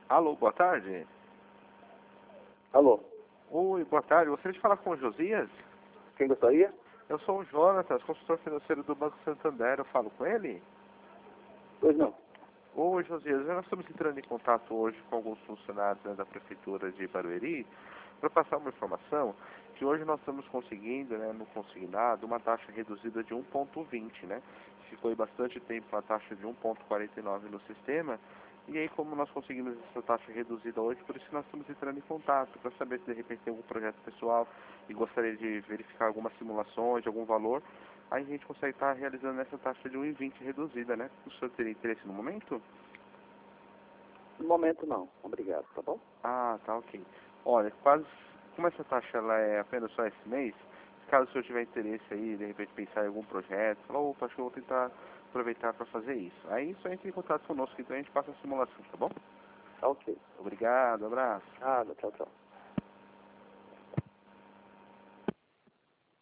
Alô, boa tarde. Alô, Oi, boa tarde. Gostaria de falar com o Josias? quem gostaria? Eu sou o Jonatas, consultor financeiro do Banco Santander. Eu falo com ele? Pois não. Oi, Josias. Nós estamos entrando em contato hoje com alguns funcionários, né, da Prefeitura de Barueri para passar uma informação que hoje nós estamos conseguindo, né, no consignado, uma taxa reduzida de 1,20, né? Ficou aí bastante tempo uma taxa de 1,49 no sistema. E aí, como nós conseguimos essa taxa reduzida hoje, por isso que nós estamos entrando em contato, para saber se de repente tem algum projeto pessoal e gostaria de verificar algumas simulações de algum valor, aí a gente consegue estar realizando essa taxa de 1,20 reduzida, né? O senhor teria interesse no momento? No momento não. Obrigado, tá bom? Ah, tá, ok. Olha, como essa taxa ela é apenas só esse mês, caso o senhor tiver interesse aí, de repente pensar em algum projeto, falar, opa, acho que eu vou tentar aproveitar para fazer isso. Aí só entre em contato conosco, então a gente passa a simulação, tá bom? Tá ok. Obrigado, abraço. Nada, tchau, tchau.